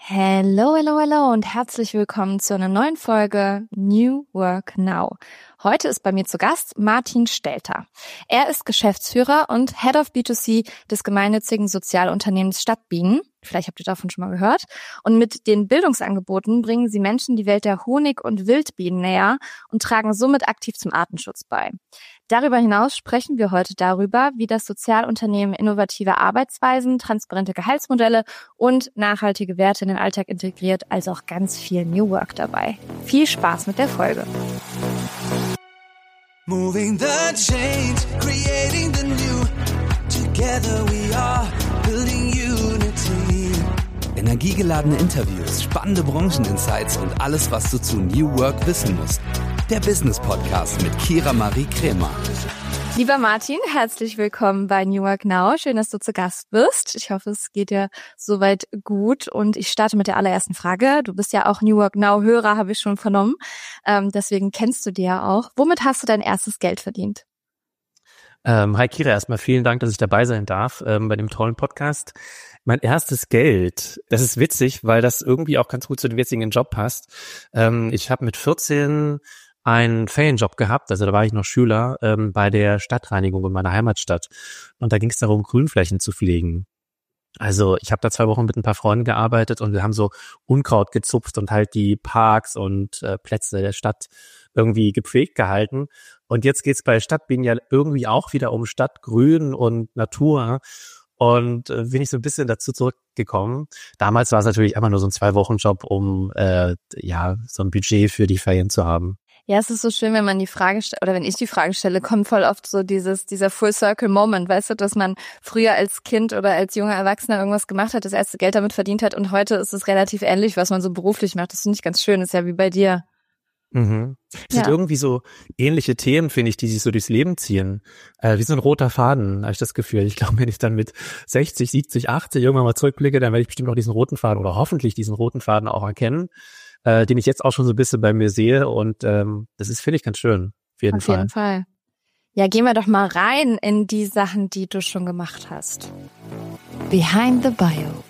Hello, hello, hello und herzlich willkommen zu einer neuen Folge New Work Now. Heute ist bei mir zu Gast Martin Stelter. Er ist Geschäftsführer und Head of B2C des gemeinnützigen Sozialunternehmens Stadtbienen. Vielleicht habt ihr davon schon mal gehört. Und mit den Bildungsangeboten bringen sie Menschen die Welt der Honig- und Wildbienen näher und tragen somit aktiv zum Artenschutz bei. Darüber hinaus sprechen wir heute darüber, wie das Sozialunternehmen innovative Arbeitsweisen, transparente Gehaltsmodelle und nachhaltige Werte in den Alltag integriert, also auch ganz viel New Work dabei. Viel Spaß mit der Folge. Moving the change, creating the new. Together we are building unity. Energiegeladene Interviews, spannende Brancheninsights und alles, was du zu New Work wissen musst. Der Business Podcast mit Kira Marie Kremer. Lieber Martin, herzlich willkommen bei New Work Now. Schön, dass du zu Gast bist. Ich hoffe, es geht dir soweit gut und ich starte mit der allerersten Frage. Du bist ja auch New Work Now Hörer, habe ich schon vernommen. Deswegen kennst du die ja auch. Womit hast du dein erstes Geld verdient? Hi Kira, erstmal vielen Dank, dass ich dabei sein darf bei dem tollen Podcast. Mein erstes Geld, das ist witzig, weil das irgendwie auch ganz gut zu dem jetzigen Job passt. Ich habe mit 14 einen Ferienjob gehabt, also da war ich noch Schüler bei der Stadtreinigung in meiner Heimatstadt und da ging es darum, Grünflächen zu pflegen. Also ich habe da 2 Wochen mit ein paar Freunden gearbeitet und wir haben so Unkraut gezupft und halt die Parks und Plätze der Stadt irgendwie gepflegt gehalten. Und jetzt geht's bei Stadtbienen ja irgendwie auch wieder um Stadtgrün und Natur. Und bin ich so ein bisschen dazu zurückgekommen. Damals war es natürlich einfach nur so ein 2-Wochen-Job, um so ein Budget für die Ferien zu haben. Ja, es ist so schön, wenn man die Frage stellt, oder wenn ich die Frage stelle, kommt voll oft so dieser Full-Circle-Moment, weißt du, dass man früher als Kind oder als junger Erwachsener irgendwas gemacht hat, das erste Geld damit verdient hat und heute ist es relativ ähnlich, was man so beruflich macht. Das finde ich ganz schön, das ist ja wie bei dir. Mhm. Es sind irgendwie so ähnliche Themen, finde ich, die sich so durchs Leben ziehen. Wie so ein roter Faden, habe ich das Gefühl. Ich glaube, wenn ich dann mit 60, 70, 80 irgendwann mal zurückblicke, dann werde ich bestimmt auch diesen roten Faden oder hoffentlich diesen roten Faden auch erkennen, den ich jetzt auch schon so ein bisschen bei mir sehe. Und das ist, finde ich, ganz schön. Auf jeden Fall. Ja, gehen wir doch mal rein in die Sachen, die du schon gemacht hast. Behind the Bio.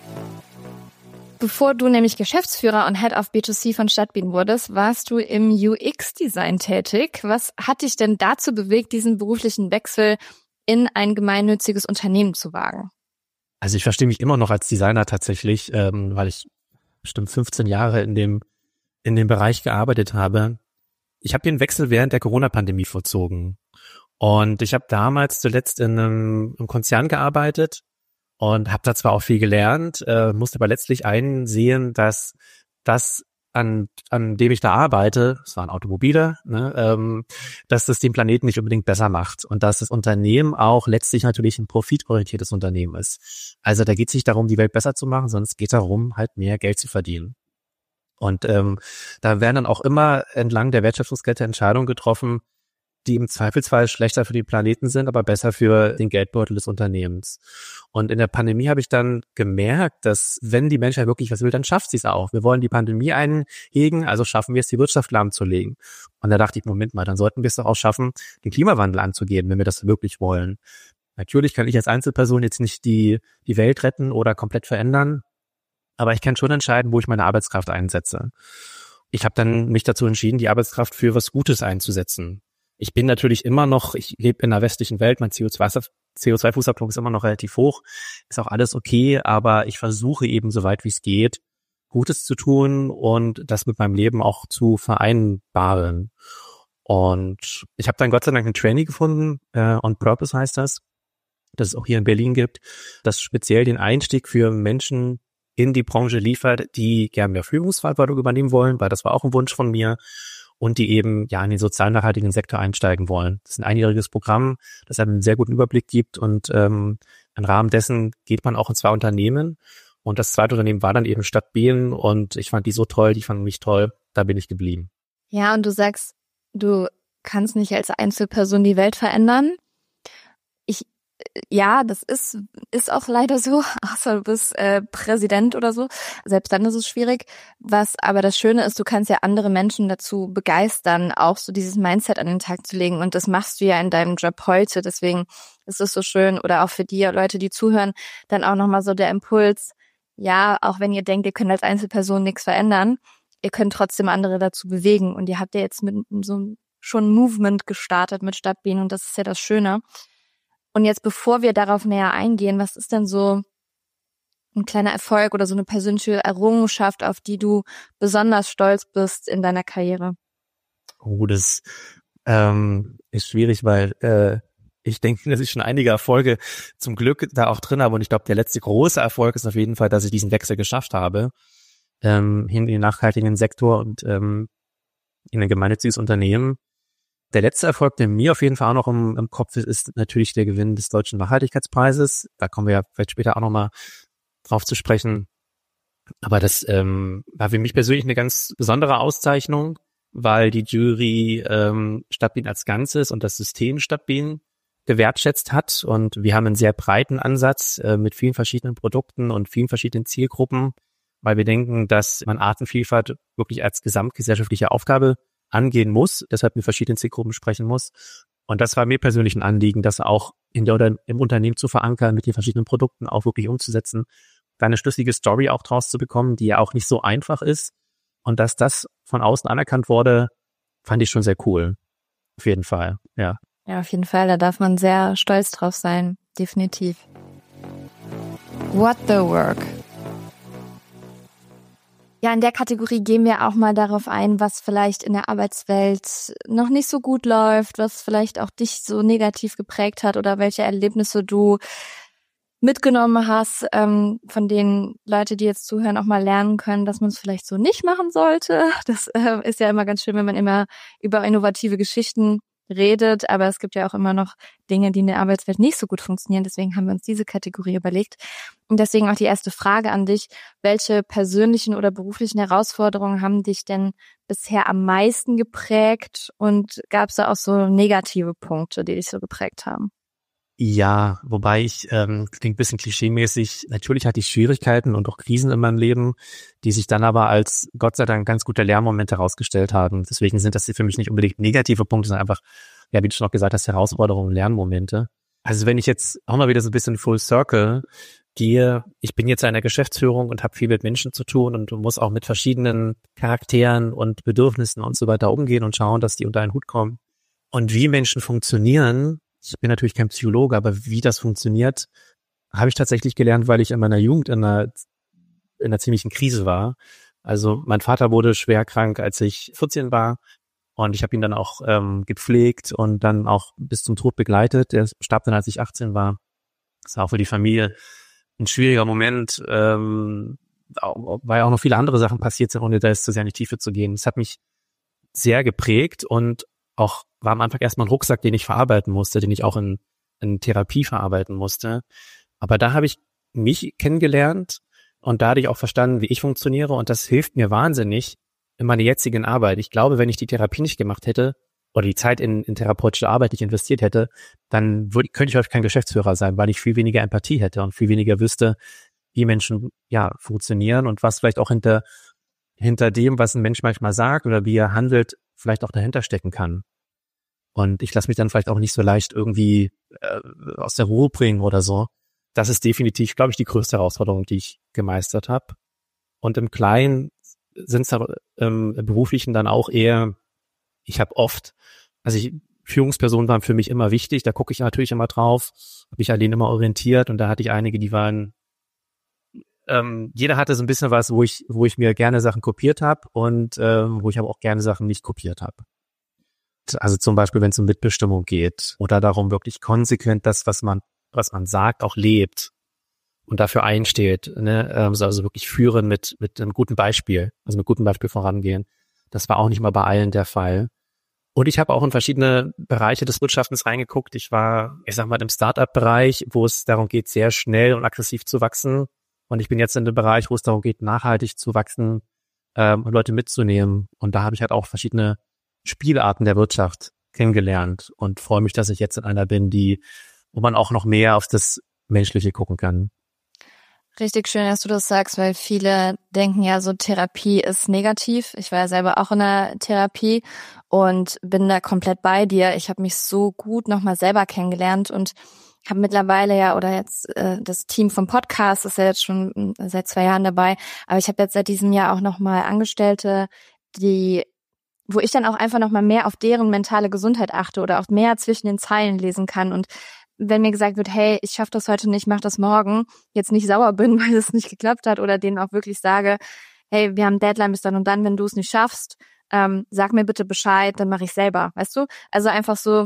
Bevor du nämlich Geschäftsführer und Head of B2C von Stadtbienen wurdest, warst du im UX-Design tätig. Was hat dich denn dazu bewegt, diesen beruflichen Wechsel in ein gemeinnütziges Unternehmen zu wagen? Also ich verstehe mich immer noch als Designer tatsächlich, weil ich bestimmt 15 Jahre in dem Bereich gearbeitet habe. Ich habe den Wechsel während der Corona-Pandemie vollzogen. Und ich habe damals zuletzt in einem Konzern gearbeitet und habe da zwar auch viel gelernt, musste aber letztlich einsehen, dass das, an dem ich da arbeite, es waren Automobile, dass das den Planeten nicht unbedingt besser macht und dass das Unternehmen auch letztlich natürlich ein profitorientiertes Unternehmen ist. Also da geht es nicht darum, die Welt besser zu machen, sondern es geht darum, halt mehr Geld zu verdienen. Und da werden dann auch immer entlang der Wertschöpfungskette Entscheidungen getroffen, die im Zweifelsfall schlechter für den Planeten sind, aber besser für den Geldbeutel des Unternehmens. Und in der Pandemie habe ich dann gemerkt, dass wenn die Menschheit wirklich was will, dann schafft sie es auch. Wir wollen die Pandemie einhegen, also schaffen wir es, die Wirtschaft lahmzulegen. Und da dachte ich, Moment mal, dann sollten wir es doch auch schaffen, den Klimawandel anzugehen, wenn wir das wirklich wollen. Natürlich kann ich als Einzelperson jetzt nicht die Welt retten oder komplett verändern, aber ich kann schon entscheiden, wo ich meine Arbeitskraft einsetze. Ich habe dann mich dazu entschieden, die Arbeitskraft für was Gutes einzusetzen. Ich bin natürlich immer noch, ich lebe in einer westlichen Welt, mein CO2-Fußabdruck ist immer noch relativ hoch, ist auch alles okay, aber ich versuche eben, so weit wie es geht, Gutes zu tun und das mit meinem Leben auch zu vereinbaren. Und ich habe dann Gott sei Dank einen Trainee gefunden, On Purpose heißt das es auch hier in Berlin gibt, das speziell den Einstieg für Menschen in die Branche liefert, die gerne mehr Führungsverantwortung übernehmen wollen, weil das war auch ein Wunsch von mir. Und die eben in den sozial nachhaltigen Sektor einsteigen wollen. Das ist ein einjähriges Programm, das einen sehr guten Überblick gibt und im Rahmen dessen geht man auch in 2 Unternehmen und das zweite Unternehmen war dann eben Stadtbienen und ich fand die so toll, die fanden mich toll, da bin ich geblieben. Ja, und du sagst, du kannst nicht als Einzelperson die Welt verändern. Ja, das ist auch leider so, außer du bist Präsident oder so. Selbst dann ist es schwierig. Was aber das Schöne ist, du kannst ja andere Menschen dazu begeistern, auch so dieses Mindset an den Tag zu legen. Und das machst du ja in deinem Job heute. Deswegen ist es so schön. Oder auch für die Leute, die zuhören, dann auch nochmal so der Impuls, ja, auch wenn ihr denkt, ihr könnt als Einzelperson nichts verändern, ihr könnt trotzdem andere dazu bewegen. Und ihr habt ja jetzt mit so schon ein Movement gestartet mit Stadtbienen und das ist ja das Schöne. Und jetzt, bevor wir darauf näher eingehen, was ist denn so ein kleiner Erfolg oder so eine persönliche Errungenschaft, auf die du besonders stolz bist in deiner Karriere? Oh, das ist schwierig, weil ich denke, dass ich schon einige Erfolge zum Glück da auch drin habe. Und ich glaube, der letzte große Erfolg ist auf jeden Fall, dass ich diesen Wechsel geschafft habe hin in den nachhaltigen Sektor und in ein gemeinnütziges Unternehmen. Der letzte Erfolg, der mir auf jeden Fall auch noch im Kopf ist natürlich der Gewinn des Deutschen Nachhaltigkeitspreises. Da kommen wir ja vielleicht später auch nochmal drauf zu sprechen. Aber das war für mich persönlich eine ganz besondere Auszeichnung, weil die Jury Stadtbienen als Ganzes und das System Stadtbienen gewertschätzt hat. Und wir haben einen sehr breiten Ansatz mit vielen verschiedenen Produkten und vielen verschiedenen Zielgruppen, weil wir denken, dass man Artenvielfalt wirklich als gesamtgesellschaftliche Aufgabe angehen muss, deshalb mit verschiedenen Zielgruppen sprechen muss. Und das war mir persönlich ein Anliegen, das auch im Unternehmen zu verankern, mit den verschiedenen Produkten auch wirklich umzusetzen, da eine schlüssige Story auch draus zu bekommen, die ja auch nicht so einfach ist. Und dass das von außen anerkannt wurde, fand ich schon sehr cool. Auf jeden Fall, ja. Ja, auf jeden Fall, da darf man sehr stolz drauf sein, definitiv. What the work? Ja, in der Kategorie gehen wir auch mal darauf ein, was vielleicht in der Arbeitswelt noch nicht so gut läuft, was vielleicht auch dich so negativ geprägt hat oder welche Erlebnisse du mitgenommen hast, von denen Leute, die jetzt zuhören, auch mal lernen können, dass man es vielleicht so nicht machen sollte. Das ist ja immer ganz schön, wenn man immer über innovative Geschichten redet, aber es gibt ja auch immer noch Dinge, die in der Arbeitswelt nicht so gut funktionieren. Deswegen haben wir uns diese Kategorie überlegt. Und deswegen auch die erste Frage an dich. Welche persönlichen oder beruflichen Herausforderungen haben dich denn bisher am meisten geprägt? Und gab es da auch so negative Punkte, die dich so geprägt haben? Ja, wobei ich, klingt ein bisschen klischeemäßig, natürlich hatte ich Schwierigkeiten und auch Krisen in meinem Leben, die sich dann aber als Gott sei Dank ganz gute Lernmomente herausgestellt haben. Deswegen sind das für mich nicht unbedingt negative Punkte, sondern einfach, ja, wie du schon auch gesagt hast, Herausforderungen, Lernmomente. Also wenn ich jetzt auch mal wieder so ein bisschen Full Circle gehe, ich bin jetzt in der Geschäftsführung und habe viel mit Menschen zu tun und muss auch mit verschiedenen Charakteren und Bedürfnissen und so weiter umgehen und schauen, dass die unter einen Hut kommen. Und wie Menschen funktionieren, ich bin natürlich kein Psychologe, aber wie das funktioniert, habe ich tatsächlich gelernt, weil ich in meiner Jugend in einer ziemlichen Krise war. Also mein Vater wurde schwer krank, als ich 14 war und ich habe ihn dann auch gepflegt und dann auch bis zum Tod begleitet. Er starb dann, als ich 18 war. Das war auch für die Familie ein schwieriger Moment, weil auch noch viele andere Sachen passiert sind, ohne da jetzt zu sehr in die Tiefe zu gehen. Das hat mich sehr geprägt und auch war am Anfang erstmal ein Rucksack, den ich verarbeiten musste, den ich auch in Therapie verarbeiten musste. Aber da habe ich mich kennengelernt und da hatte ich auch verstanden, wie ich funktioniere und das hilft mir wahnsinnig in meiner jetzigen Arbeit. Ich glaube, wenn ich die Therapie nicht gemacht hätte oder die Zeit in therapeutische Arbeit nicht investiert hätte, dann könnte ich häufig kein Geschäftsführer sein, weil ich viel weniger Empathie hätte und viel weniger wüsste, wie Menschen ja funktionieren und was vielleicht auch hinter dem, was ein Mensch manchmal sagt oder wie er handelt, vielleicht auch dahinter stecken kann. Und ich lasse mich dann vielleicht auch nicht so leicht irgendwie aus der Ruhe bringen oder so. Das ist definitiv, glaube ich, die größte Herausforderung, die ich gemeistert habe. Und im Kleinen sind es im Beruflichen dann auch eher, Führungspersonen waren für mich immer wichtig, da gucke ich natürlich immer drauf, habe mich an denen immer orientiert und da hatte ich einige, die waren, jeder hatte so ein bisschen was, wo ich mir gerne Sachen kopiert habe und wo ich aber auch gerne Sachen nicht kopiert habe. Also zum Beispiel, wenn es um Mitbestimmung geht oder darum, wirklich konsequent das, was man sagt, auch lebt und dafür einsteht, ne? Also wirklich führen mit einem guten Beispiel, also mit gutem Beispiel vorangehen. Das war auch nicht mal bei allen der Fall. Und ich habe auch in verschiedene Bereiche des Wirtschaftens reingeguckt. Ich war, im Start-up-Bereich, wo es darum geht, sehr schnell und aggressiv zu wachsen. Und ich bin jetzt in dem Bereich, wo es darum geht, nachhaltig zu wachsen und Leute mitzunehmen. Und da habe ich halt auch verschiedene Spielarten der Wirtschaft kennengelernt und freue mich, dass ich jetzt in einer bin, wo man auch noch mehr auf das Menschliche gucken kann. Richtig schön, dass du das sagst, weil viele denken ja so, Therapie ist negativ. Ich war ja selber auch in der Therapie und bin da komplett bei dir. Ich habe mich so gut nochmal selber kennengelernt und habe mittlerweile ja, oder jetzt das Team vom Podcast ist ja jetzt schon seit 2 Jahren dabei, aber ich habe jetzt seit diesem Jahr auch nochmal Angestellte, wo ich dann auch einfach nochmal mehr auf deren mentale Gesundheit achte oder auch mehr zwischen den Zeilen lesen kann. Und wenn mir gesagt wird, hey, ich schaffe das heute nicht, mach das morgen, jetzt nicht sauer bin, weil es nicht geklappt hat, oder denen auch wirklich sage, hey, wir haben Deadline bis dann und dann, wenn du es nicht schaffst, sag mir bitte Bescheid, dann mache ich selber, weißt du? Also einfach so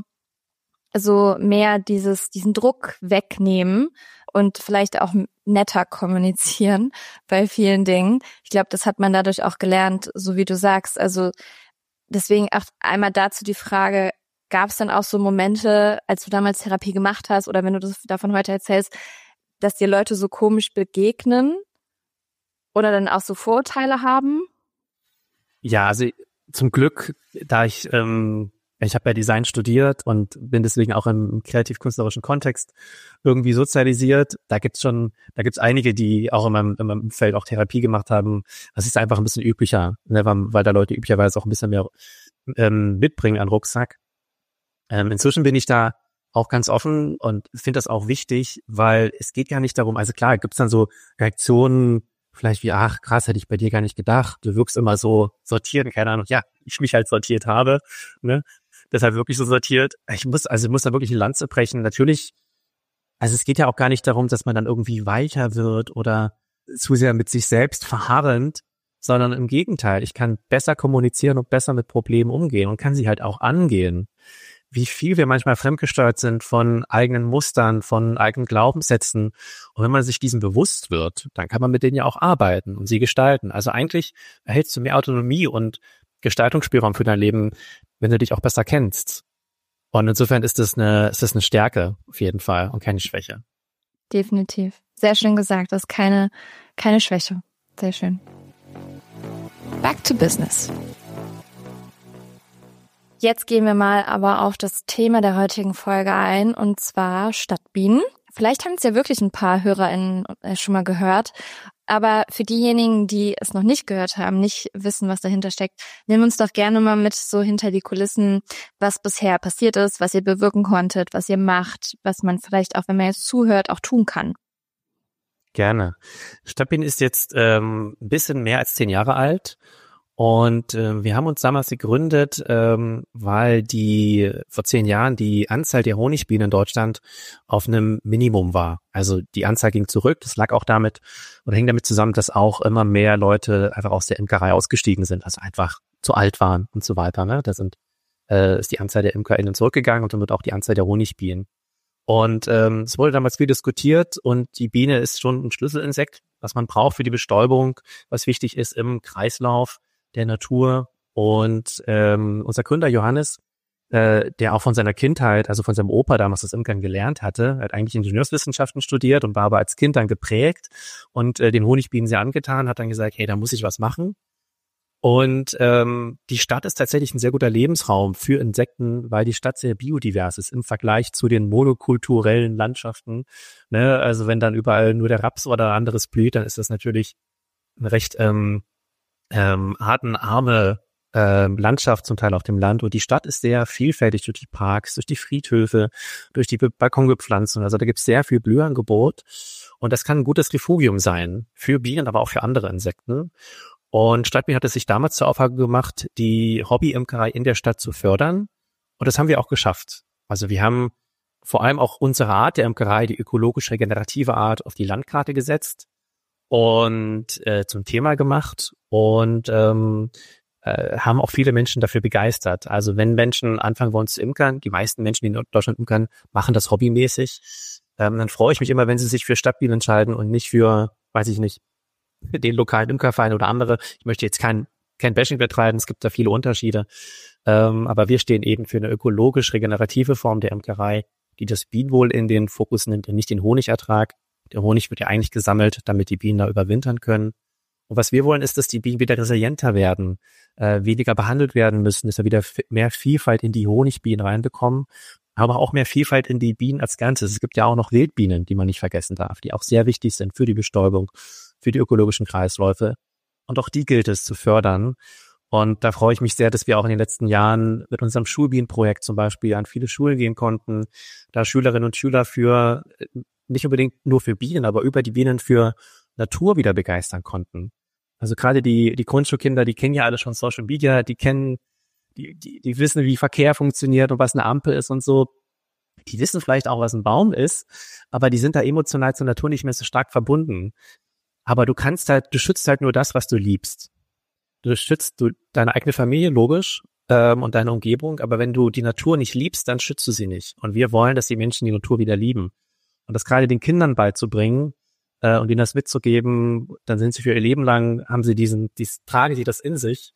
mehr diesen Druck wegnehmen und vielleicht auch netter kommunizieren bei vielen Dingen. Ich glaube, das hat man dadurch auch gelernt, so wie du sagst. Also deswegen auch einmal dazu die Frage, gab es dann auch so Momente, als du damals Therapie gemacht hast oder wenn du das davon heute erzählst, dass dir Leute so komisch begegnen oder dann auch so Vorurteile haben? Ja, also zum Glück, da ich habe ja Design studiert und bin deswegen auch im kreativ-künstlerischen Kontext irgendwie sozialisiert. Da gibt's einige, die auch in meinem Feld auch Therapie gemacht haben. Das ist einfach ein bisschen üblicher, ne, weil da Leute üblicherweise auch ein bisschen mehr mitbringen an Rucksack. Inzwischen bin ich da auch ganz offen und finde das auch wichtig, weil es geht ja nicht darum, also klar, gibt's dann so Reaktionen, vielleicht wie, ach krass, hätte ich bei dir gar nicht gedacht. Du wirkst immer so sortiert, keine Ahnung, ja, ich mich halt sortiert habe, ne? Deshalb wirklich so sortiert. Ich muss da wirklich eine Lanze brechen. Natürlich, also es geht ja auch gar nicht darum, dass man dann irgendwie weicher wird oder zu sehr mit sich selbst verharrend, sondern im Gegenteil. Ich kann besser kommunizieren und besser mit Problemen umgehen und kann sie halt auch angehen. Wie viel wir manchmal fremdgesteuert sind von eigenen Mustern, von eigenen Glaubenssätzen. Und wenn man sich diesem bewusst wird, dann kann man mit denen ja auch arbeiten und sie gestalten. Also eigentlich erhältst du mehr Autonomie und Gestaltungsspielraum für dein Leben, wenn du dich auch besser kennst. Und insofern ist das eine Stärke auf jeden Fall und keine Schwäche. Definitiv. Sehr schön gesagt. Das ist keine Schwäche. Sehr schön. Back to business. Jetzt gehen wir mal aber auf das Thema der heutigen Folge ein, und zwar Stadtbienen. Vielleicht haben es ja wirklich ein paar HörerInnen schon mal gehört, aber für diejenigen, die es noch nicht gehört haben, nicht wissen, was dahinter steckt, nimm uns doch gerne mal mit so hinter die Kulissen, was bisher passiert ist, was ihr bewirken konntet, was ihr macht, was man vielleicht auch, wenn man jetzt zuhört, auch tun kann. Gerne. Stadtbienen ist jetzt ein bisschen mehr als 10 Jahre alt. Und wir haben uns damals gegründet, weil vor 10 Jahren die Anzahl der Honigbienen in Deutschland auf einem Minimum war. Also die Anzahl ging zurück. Das lag auch hing damit zusammen, dass auch immer mehr Leute einfach aus der Imkerei ausgestiegen sind, also einfach zu alt waren und so weiter. Ne? Ist die Anzahl der ImkerInnen zurückgegangen und somit auch die Anzahl der Honigbienen. Und es wurde damals viel diskutiert und die Biene ist schon ein Schlüsselinsekt, was man braucht für die Bestäubung, was wichtig ist im Kreislauf der Natur. Und unser Gründer Johannes, der auch von seiner Kindheit, also von seinem Opa damals das Imkern gelernt hatte, hat eigentlich Ingenieurswissenschaften studiert und war aber als Kind dann geprägt und den Honigbienen sehr angetan, hat dann gesagt, hey, da muss ich was machen. Und die Stadt ist tatsächlich ein sehr guter Lebensraum für Insekten, weil die Stadt sehr biodivers ist im Vergleich zu den monokulturellen Landschaften. Ne? Also wenn dann überall nur der Raps oder anderes blüht, dann ist das natürlich eine recht artenarme Landschaft zum Teil auf dem Land. Und die Stadt ist sehr vielfältig durch die Parks, durch die Friedhöfe, durch die Balkonbepflanzung. Also da gibt es sehr viel Blühangebot. Und das kann ein gutes Refugium sein für Bienen, aber auch für andere Insekten. Und Stadtbienen hat es sich damals zur Aufgabe gemacht, die Hobby-Imkerei in der Stadt zu fördern. Und das haben wir auch geschafft. Also wir haben vor allem auch unsere Art der Imkerei, die ökologisch regenerative Art, auf die Landkarte gesetzt und zum Thema gemacht und haben auch viele Menschen dafür begeistert. Also wenn Menschen anfangen wollen zu imkern, die meisten Menschen, die in Deutschland imkern, machen das hobbymäßig, dann freue ich mich immer, wenn sie sich für Stadtbienen entscheiden und nicht für, weiß ich nicht, den lokalen Imkerverein oder andere. Ich möchte jetzt kein Bashing betreiben, es gibt da viele Unterschiede. Aber wir stehen eben für eine ökologisch regenerative Form der Imkerei, die das Bienenwohl in den Fokus nimmt und nicht den Honigertrag. Der Honig wird ja eigentlich gesammelt, damit die Bienen da überwintern können. Und was wir wollen, ist, dass die Bienen wieder resilienter werden, weniger behandelt werden müssen, dass wir wieder mehr Vielfalt in die Honigbienen reinbekommen, aber auch mehr Vielfalt in die Bienen als Ganzes. Es gibt ja auch noch Wildbienen, die man nicht vergessen darf, die auch sehr wichtig sind für die Bestäubung, für die ökologischen Kreisläufe. Und auch die gilt es zu fördern. Und da freue ich mich sehr, dass wir auch in den letzten Jahren mit unserem Schulbienenprojekt zum Beispiel an viele Schulen gehen konnten, da Schülerinnen und Schüler für, nicht unbedingt nur für Bienen, aber über die Bienen für Natur wieder begeistern konnten. Also gerade die Grundschulkinder, die kennen ja alle schon Social Media, die wissen, wie Verkehr funktioniert und was eine Ampel ist und so. Die wissen vielleicht auch, was ein Baum ist, aber die sind da emotional zur Natur nicht mehr so stark verbunden. Aber du schützt halt nur das, was du liebst. Du schützt deine eigene Familie, logisch, und deine Umgebung, aber wenn du die Natur nicht liebst, dann schützt du sie nicht. Und wir wollen, dass die Menschen die Natur wieder lieben. Und das gerade den Kindern beizubringen und ihnen das mitzugeben, dann sind sie für ihr Leben lang, tragen sie das in sich.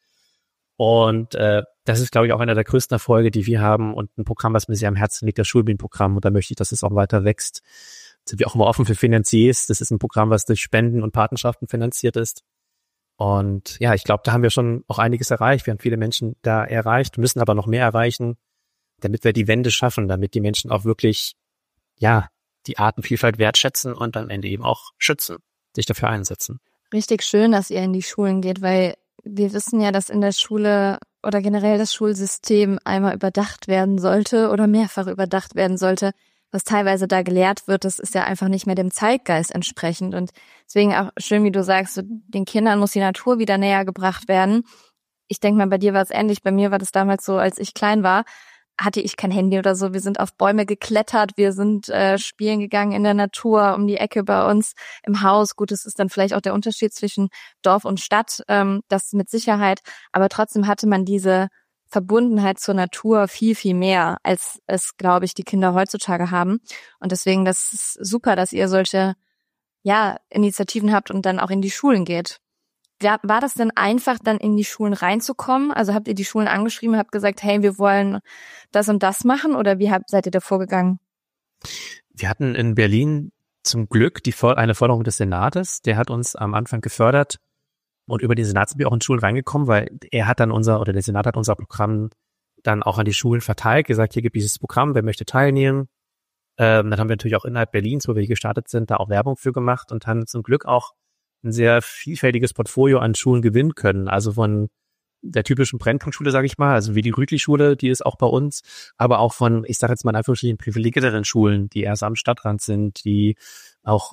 Und das ist, glaube ich, auch einer der größten Erfolge, die wir haben und ein Programm, was mir sehr am Herzen liegt, das Schulbienenprogramm. Und da möchte ich, dass es auch weiter wächst. Sind wir auch immer offen für Finanziers. Das ist ein Programm, was durch Spenden und Patenschaften finanziert ist. Und ja, ich glaube, da haben wir schon auch einiges erreicht. Wir haben viele Menschen da erreicht, müssen aber noch mehr erreichen, damit wir die Wende schaffen, damit die Menschen auch wirklich, ja, die Artenvielfalt wertschätzen und am Ende eben auch schützen, sich dafür einsetzen. Richtig schön, dass ihr in die Schulen geht, weil wir wissen ja, dass in der Schule oder generell das Schulsystem einmal überdacht werden sollte oder mehrfach überdacht werden sollte. Was teilweise da gelehrt wird, das ist ja einfach nicht mehr dem Zeitgeist entsprechend. Und deswegen auch schön, wie du sagst, so, den Kindern muss die Natur wieder näher gebracht werden. Ich denke mal, bei dir war es ähnlich. Bei mir war das damals so, als ich klein war, hatte ich kein Handy oder so. Wir sind auf Bäume geklettert, wir sind spielen gegangen in der Natur, um die Ecke bei uns im Haus. Gut, das ist dann vielleicht auch der Unterschied zwischen Dorf und Stadt, das mit Sicherheit. Aber trotzdem hatte man diese Verbundenheit zur Natur viel, viel mehr, als es, glaube ich, die Kinder heutzutage haben. Und deswegen, das ist super, dass ihr solche Initiativen habt und dann auch in die Schulen geht. War das denn einfach, dann in die Schulen reinzukommen? Also habt ihr die Schulen angeschrieben, habt gesagt, hey, wir wollen das und das machen, oder wie seid ihr da vorgegangen? Wir hatten in Berlin zum Glück eine Förderung des Senates. Der hat uns am Anfang gefördert. Und über den Senat sind wir auch in Schulen reingekommen, weil der Senat hat unser Programm dann auch an die Schulen verteilt, gesagt, hier gibt dieses Programm, wer möchte teilnehmen. Dann haben wir natürlich auch innerhalb Berlins, wo wir hier gestartet sind, da auch Werbung für gemacht und haben zum Glück auch ein sehr vielfältiges Portfolio an Schulen gewinnen können. Also von der typischen Brennpunktschule, sage ich mal, also wie die Rütli-Schule, die ist auch bei uns, aber auch von, ich sage jetzt mal in Anführungsstrichen, privilegierteren Schulen, die erst am Stadtrand sind, die auch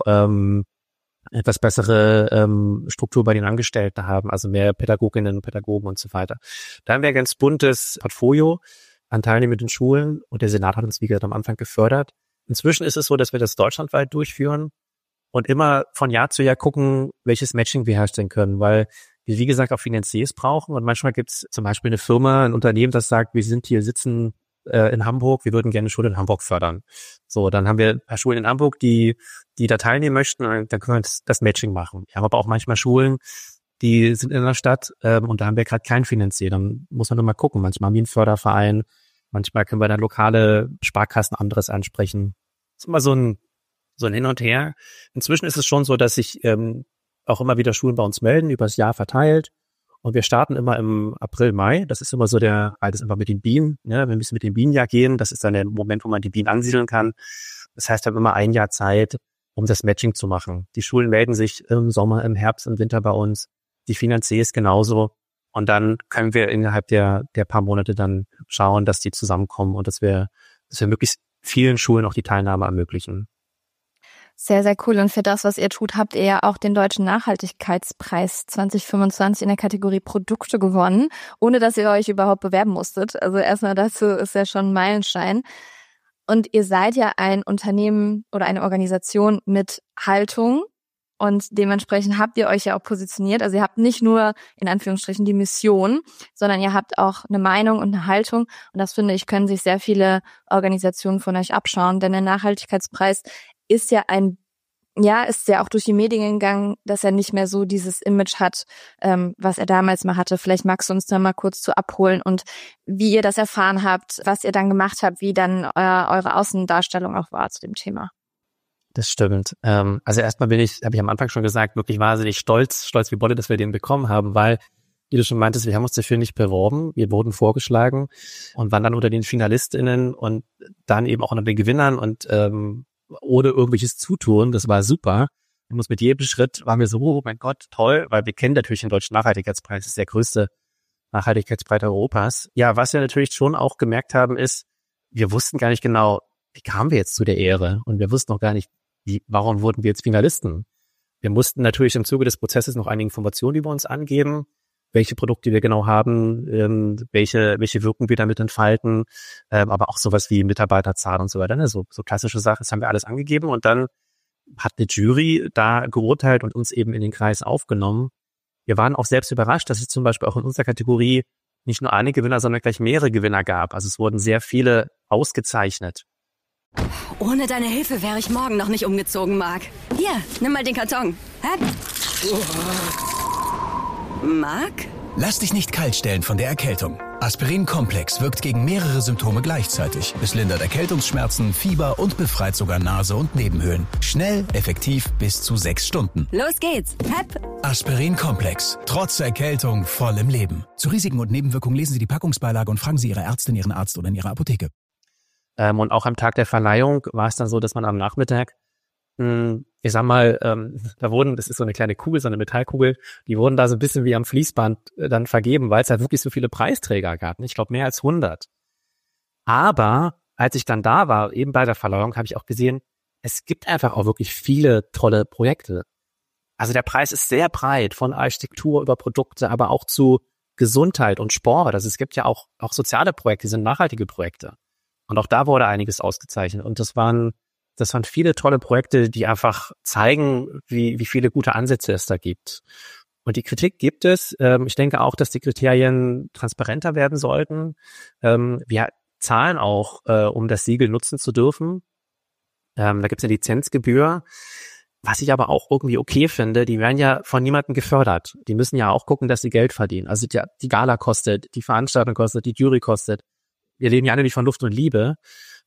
etwas bessere Struktur bei den Angestellten haben, also mehr Pädagoginnen und Pädagogen und so weiter. Da haben wir ein ganz buntes Portfolio an teilnehmenden Schulen und der Senat hat uns, wie gesagt, am Anfang gefördert. Inzwischen ist es so, dass wir das deutschlandweit durchführen und immer von Jahr zu Jahr gucken, welches Matching wir herstellen können, weil wir, wie gesagt, auch Finanziers brauchen und manchmal gibt es zum Beispiel eine Firma, ein Unternehmen, das sagt, sitzen in Hamburg, wir würden gerne eine Schule in Hamburg fördern. So, dann haben wir ein paar Schulen in Hamburg, die da teilnehmen möchten und dann können wir das Matching machen. Wir haben aber auch manchmal Schulen, die sind in der Stadt und da haben wir gerade keinen Finanzier. Dann muss man nur mal gucken. Manchmal haben wir einen Förderverein, manchmal können wir dann lokale Sparkassen anderes ansprechen. Das ist immer so ein Hin und Her. Inzwischen ist es schon so, dass sich auch immer wieder Schulen bei uns melden, übers Jahr verteilt. Und wir starten immer im April, Mai. Das ist immer so das ist immer mit den Bienen. Ne? Wir müssen mit dem Bienenjahr gehen. Das ist dann der Moment, wo man die Bienen ansiedeln kann. Das heißt, wir haben immer ein Jahr Zeit, um das Matching zu machen. Die Schulen melden sich im Sommer, im Herbst, im Winter bei uns. Die Finanziers genauso. Und dann können wir innerhalb der paar Monate dann schauen, dass die zusammenkommen und dass wir möglichst vielen Schulen auch die Teilnahme ermöglichen. Sehr, sehr cool. Und für das, was ihr tut, habt ihr ja auch den Deutschen Nachhaltigkeitspreis 2025 in der Kategorie Produkte gewonnen, ohne dass ihr euch überhaupt bewerben musstet. Also erstmal dazu ist ja schon ein Meilenstein. Und ihr seid ja ein Unternehmen oder eine Organisation mit Haltung und dementsprechend habt ihr euch ja auch positioniert. Also ihr habt nicht nur in Anführungsstrichen die Mission, sondern ihr habt auch eine Meinung und eine Haltung. Und das, finde ich, können sich sehr viele Organisationen von euch abschauen, denn der Nachhaltigkeitspreis ist ja auch durch die Medien gegangen, dass er nicht mehr so dieses Image hat, was er damals mal hatte. Vielleicht magst du uns da mal kurz zu abholen und wie ihr das erfahren habt, was ihr dann gemacht habt, wie dann eure Außendarstellung auch war zu dem Thema. Das stimmt. Also erstmal habe ich am Anfang schon gesagt, wirklich wahnsinnig stolz wie Bolle, dass wir den bekommen haben, weil, wie du schon meintest, wir haben uns dafür nicht beworben, wir wurden vorgeschlagen und waren dann unter den FinalistInnen und dann eben auch unter den Gewinnern und ohne irgendwelches Zutun, das war super. Und mit jedem Schritt waren wir so, oh mein Gott, toll, weil wir kennen natürlich den Deutschen Nachhaltigkeitspreis, das ist der größte Nachhaltigkeitspreis Europas. Ja, was wir natürlich schon auch gemerkt haben, ist, wir wussten gar nicht genau, wie kamen wir jetzt zu der Ehre? Und wir wussten auch gar nicht, warum wurden wir jetzt Finalisten? Wir mussten natürlich im Zuge des Prozesses noch einige Informationen über uns angeben, welche Produkte wir genau haben, welche Wirkung wir damit entfalten, aber auch sowas wie Mitarbeiterzahl und so weiter, ne? So klassische Sachen, das haben wir alles angegeben und dann hat eine Jury da geurteilt und uns eben in den Kreis aufgenommen. Wir waren auch selbst überrascht, dass es zum Beispiel auch in unserer Kategorie nicht nur eine Gewinner, sondern gleich mehrere Gewinner gab. Also es wurden sehr viele ausgezeichnet. Ohne deine Hilfe wäre ich morgen noch nicht umgezogen, Marc. Hier, nimm mal den Karton. Hä? Marc? Lass dich nicht kalt stellen von der Erkältung. Aspirin-Komplex wirkt gegen mehrere Symptome gleichzeitig. Es lindert Erkältungsschmerzen, Fieber und befreit sogar Nase und Nebenhöhlen. Schnell, effektiv, bis zu 6 Stunden. Los geht's. Hep. Aspirin-Komplex. Trotz Erkältung voll im Leben. Zu Risiken und Nebenwirkungen lesen Sie die Packungsbeilage und fragen Sie Ihre Ärztin, Ihren Arzt oder in Ihrer Apotheke. Und auch am Tag der Verleihung war es dann so, dass man am Nachmittag, ich sag mal, das ist so eine kleine Kugel, so eine Metallkugel, die wurden da so ein bisschen wie am Fließband dann vergeben, weil es halt wirklich so viele Preisträger gab. Ich glaube, mehr als 100. Aber als ich dann da war, eben bei der Verleihung, habe ich auch gesehen, es gibt einfach auch wirklich viele tolle Projekte. Also der Preis ist sehr breit, von Architektur über Produkte, aber auch zu Gesundheit und Sport. Also es gibt ja auch soziale Projekte, die sind nachhaltige Projekte. Und auch da wurde einiges ausgezeichnet. Und das waren viele tolle Projekte, die einfach zeigen, wie viele gute Ansätze es da gibt. Und die Kritik gibt es. Ich denke auch, dass die Kriterien transparenter werden sollten. Wir zahlen auch, um das Siegel nutzen zu dürfen. Da gibt es eine Lizenzgebühr. Was ich aber auch irgendwie okay finde, die werden ja von niemandem gefördert. Die müssen ja auch gucken, dass sie Geld verdienen. Also die Gala kostet, die Veranstaltung kostet, die Jury kostet. Wir leben ja alle nicht von Luft und Liebe.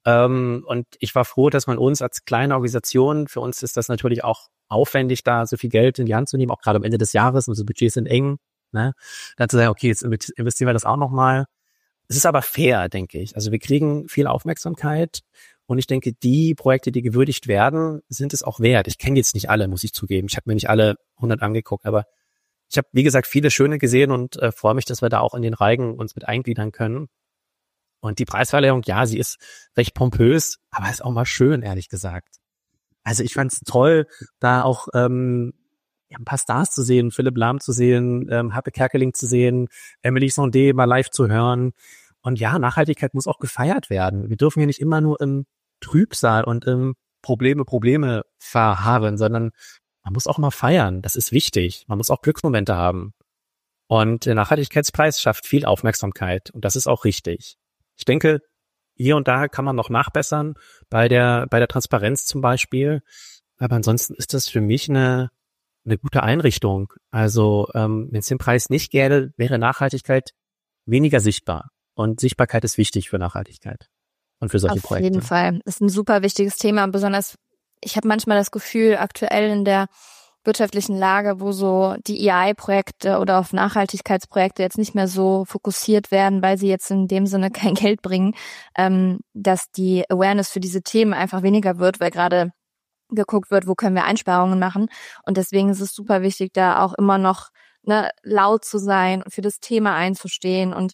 Und ich war froh, dass man uns als kleine Organisation, für uns ist das natürlich auch aufwendig, da so viel Geld in die Hand zu nehmen, auch gerade am Ende des Jahres, unsere Budgets sind eng, ne? Dann zu sagen, okay, jetzt investieren wir das auch nochmal. Es ist aber fair, denke ich. Also wir kriegen viel Aufmerksamkeit und ich denke, die Projekte, die gewürdigt werden, sind es auch wert. Ich kenne jetzt nicht alle, muss ich zugeben. Ich habe mir nicht alle 100 angeguckt, aber ich habe, wie gesagt, viele schöne gesehen und freue mich, dass wir da auch in den Reigen uns mit eingliedern können. Und die Preisverleihung, ja, sie ist recht pompös, aber ist auch mal schön, ehrlich gesagt. Also ich fand's toll, da auch ein paar Stars zu sehen, Philipp Lahm zu sehen, Happe Kerkeling zu sehen, Emily Sondé mal live zu hören. Und ja, Nachhaltigkeit muss auch gefeiert werden. Wir dürfen hier nicht immer nur im Trübsal und im Probleme verharren, sondern man muss auch mal feiern. Das ist wichtig. Man muss auch Glücksmomente haben. Und der Nachhaltigkeitspreis schafft viel Aufmerksamkeit und das ist auch richtig. Ich denke, hier und da kann man noch nachbessern, bei der Transparenz zum Beispiel. Aber ansonsten ist das für mich eine gute Einrichtung. Also wenn es den Preis nicht gäbe, wäre Nachhaltigkeit weniger sichtbar. Und Sichtbarkeit ist wichtig für Nachhaltigkeit und für solche Projekte. Auf jeden Fall. Das ist ein super wichtiges Thema. Besonders, ich habe manchmal das Gefühl, aktuell in der wirtschaftlichen Lage, wo so die EI-Projekte oder auf Nachhaltigkeitsprojekte jetzt nicht mehr so fokussiert werden, weil sie jetzt in dem Sinne kein Geld bringen, dass die Awareness für diese Themen einfach weniger wird, weil gerade geguckt wird, wo können wir Einsparungen machen. Und deswegen ist es super wichtig, da auch immer noch laut zu sein und für das Thema einzustehen. Und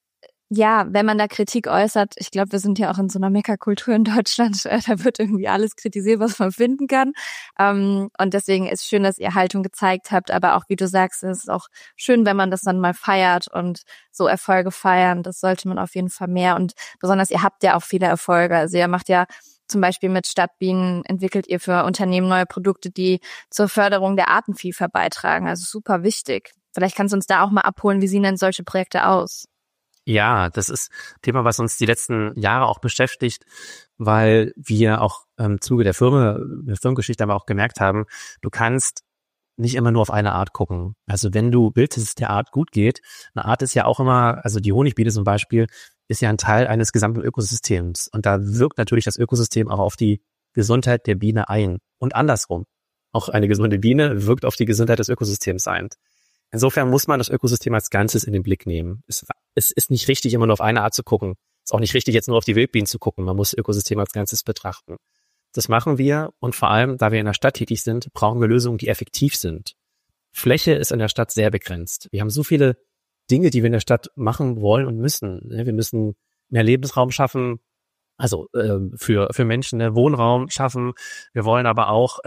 ja, wenn man da Kritik äußert, ich glaube, wir sind ja auch in so einer Meckerkultur in Deutschland, da wird irgendwie alles kritisiert, was man finden kann. Und deswegen ist schön, dass ihr Haltung gezeigt habt, aber auch, wie du sagst, es ist auch schön, wenn man das dann mal feiert und so Erfolge feiern, das sollte man auf jeden Fall mehr. Und besonders, ihr habt ja auch viele Erfolge, also ihr macht ja zum Beispiel mit Stadtbienen, entwickelt ihr für Unternehmen neue Produkte, die zur Förderung der Artenvielfalt beitragen, also super wichtig. Vielleicht kannst du uns da auch mal abholen, wie sehen denn solche Projekte aus? Ja, das ist ein Thema, was uns die letzten Jahre auch beschäftigt, weil wir auch im Zuge der Firmengeschichte aber auch gemerkt haben, du kannst nicht immer nur auf eine Art gucken. Also wenn du willst, dass es der Art gut geht, eine Art ist ja auch immer, also die Honigbiene zum Beispiel, ist ja ein Teil eines gesamten Ökosystems. Und da wirkt natürlich das Ökosystem auch auf die Gesundheit der Biene ein. Und andersrum. Auch eine gesunde Biene wirkt auf die Gesundheit des Ökosystems ein. Insofern muss man das Ökosystem als Ganzes in den Blick nehmen. Es ist nicht richtig, immer nur auf eine Art zu gucken. Es ist auch nicht richtig, jetzt nur auf die Wildbienen zu gucken. Man muss das Ökosystem als Ganzes betrachten. Das machen wir und vor allem, da wir in der Stadt tätig sind, brauchen wir Lösungen, die effektiv sind. Fläche ist in der Stadt sehr begrenzt. Wir haben so viele Dinge, die wir in der Stadt machen wollen und müssen. Wir müssen mehr Lebensraum schaffen, also für Menschen, Wohnraum schaffen. Wir wollen aber auch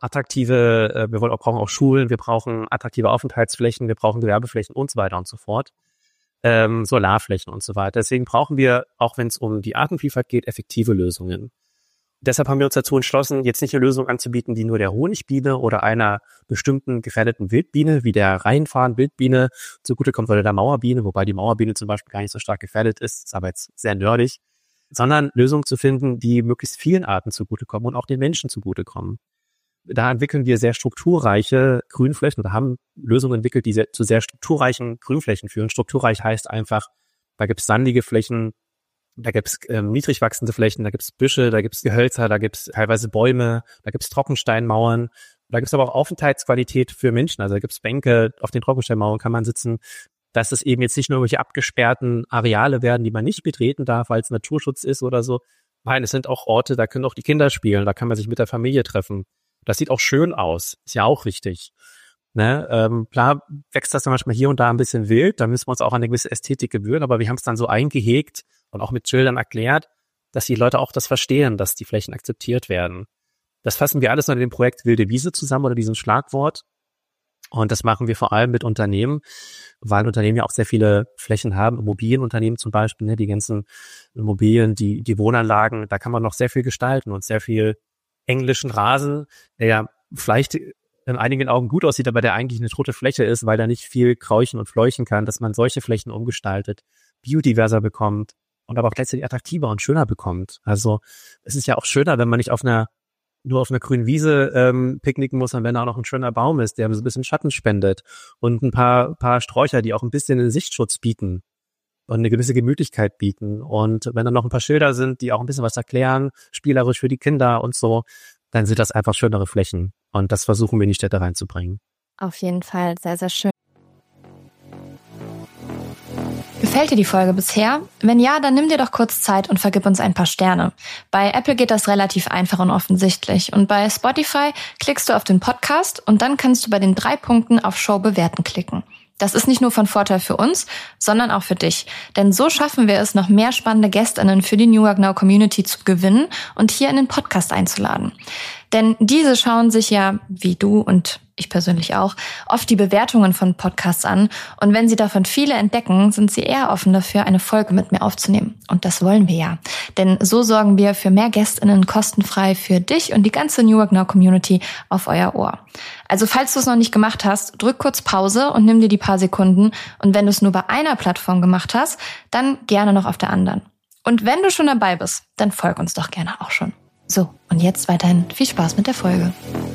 brauchen auch Schulen, wir brauchen attraktive Aufenthaltsflächen, wir brauchen Gewerbeflächen und so weiter und so fort. Solarflächen und so weiter. Deswegen brauchen wir, auch wenn es um die Artenvielfalt geht, effektive Lösungen. Deshalb haben wir uns dazu entschlossen, jetzt nicht eine Lösung anzubieten, die nur der Honigbiene oder einer bestimmten gefährdeten Wildbiene, wie der Rheinfarn-Wildbiene, zugutekommt, oder der Mauerbiene, wobei die Mauerbiene zum Beispiel gar nicht so stark gefährdet ist aber jetzt sehr nerdig, sondern Lösungen zu finden, die möglichst vielen Arten zugutekommen und auch den Menschen zugutekommen. Da entwickeln wir sehr strukturreiche Grünflächen oder haben Lösungen entwickelt, die zu sehr strukturreichen Grünflächen führen. Strukturreich heißt einfach, da gibt es sandige Flächen, da gibt es niedrig wachsende Flächen, da gibt es Büsche, da gibt es Gehölzer, da gibt es teilweise Bäume, da gibt es Trockensteinmauern, da gibt es aber auch Aufenthaltsqualität für Menschen, also da gibt es Bänke, auf den Trockensteinmauern kann man sitzen, dass es eben jetzt nicht nur irgendwelche abgesperrten Areale werden, die man nicht betreten darf, weil es Naturschutz ist oder so. Nein, es sind auch Orte, da können auch die Kinder spielen, da kann man sich mit der Familie treffen. Das sieht auch schön aus, ist ja auch wichtig. Klar wächst das dann manchmal hier und da ein bisschen wild, da müssen wir uns auch an eine gewisse Ästhetik gewöhnen, aber wir haben es dann so eingehegt und auch mit Schildern erklärt, dass die Leute auch das verstehen, dass die Flächen akzeptiert werden. Das fassen wir alles unter dem Projekt Wilde Wiese zusammen oder diesem Schlagwort. Und das machen wir vor allem mit Unternehmen, weil Unternehmen ja auch sehr viele Flächen haben, Immobilienunternehmen zum Beispiel, die ganzen Immobilien, die Wohnanlagen, da kann man noch sehr viel gestalten und sehr viel englischen Rasen, der ja vielleicht in einigen Augen gut aussieht, aber der eigentlich eine tote Fläche ist, weil da nicht viel kräuchen und fleuchen kann, dass man solche Flächen umgestaltet, biodiverser bekommt und aber auch gleichzeitig attraktiver und schöner bekommt. Also es ist ja auch schöner, wenn man nicht nur auf einer grünen Wiese picknicken muss, und wenn da auch noch ein schöner Baum ist, der so ein bisschen Schatten spendet und ein paar Sträucher, die auch ein bisschen einen Sichtschutz bieten und eine gewisse Gemütlichkeit bieten. Und wenn dann noch ein paar Schilder sind, die auch ein bisschen was erklären, spielerisch für die Kinder und so, dann sind das einfach schönere Flächen. Und das versuchen wir in die Städte reinzubringen. Auf jeden Fall sehr, sehr schön. Gefällt dir die Folge bisher? Wenn ja, dann nimm dir doch kurz Zeit und vergib uns ein paar Sterne. Bei Apple geht das relativ einfach und offensichtlich. Und bei Spotify klickst du auf den Podcast und dann kannst du bei den 3 Punkten auf Show bewerten klicken. Das ist nicht nur von Vorteil für uns, sondern auch für dich. Denn so schaffen wir es, noch mehr spannende GästInnen für die New Work Now Community zu gewinnen und hier in den Podcast einzuladen. Denn diese schauen sich ja, wie du und ich persönlich auch, oft die Bewertungen von Podcasts an. Und wenn sie davon viele entdecken, sind sie eher offen dafür, eine Folge mit mir aufzunehmen. Und das wollen wir ja. Denn so sorgen wir für mehr GästInnen kostenfrei für dich und die ganze New Work Now Community auf euer Ohr. Also falls du es noch nicht gemacht hast, drück kurz Pause und nimm dir die paar Sekunden. Und wenn du es nur bei einer Plattform gemacht hast, dann gerne noch auf der anderen. Und wenn du schon dabei bist, dann folg uns doch gerne auch schon. So, und jetzt weiterhin viel Spaß mit der Folge.